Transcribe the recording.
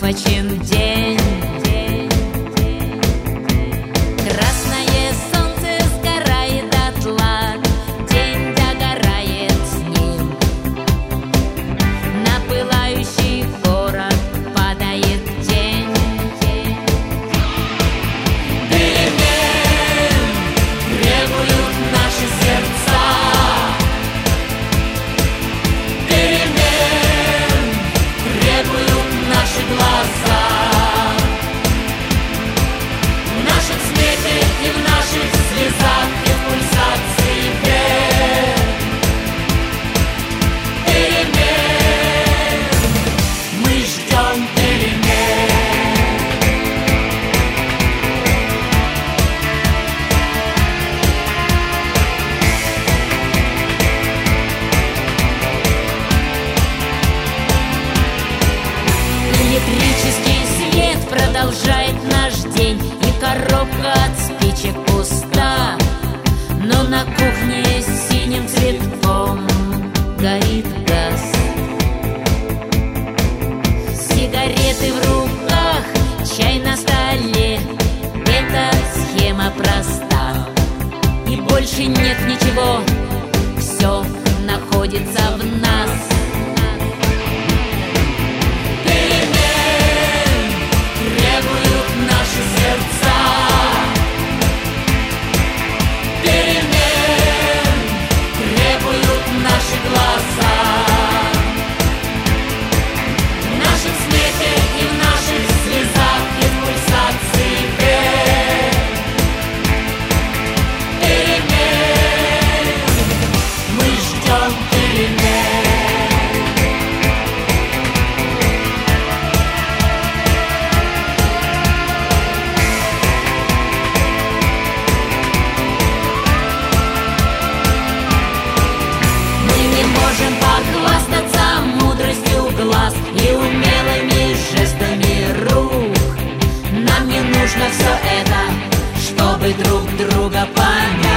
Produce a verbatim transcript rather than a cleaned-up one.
папачин день. Красное солнце сгорает дотла, день догорает с ним. На пылающий город падает тень. Перемен требуют наши сердца. Перемен требуют наши глаза. В нашем смехе и в наших слезах, и в пульсации вен. Перемен, мы ждем перемен. Электрический свет продолжает наш день, и коробка от спичек пуста. Но на кухне синим цветком горит газ. Сигареты в руках, чай на столе. Эта схема проста, и больше нет ничего. Все находится в нас. Перемен требуют наши сердца. Перемен требуют наши глаза. В нашем смехе и в наших слезах, и в пульсации вен. Перемен, мы ждем перемен. Мы не можем похвастаться мудростью глаз и умелыми жестами рук. Нам не нужно все это, чтобы друг друга понять.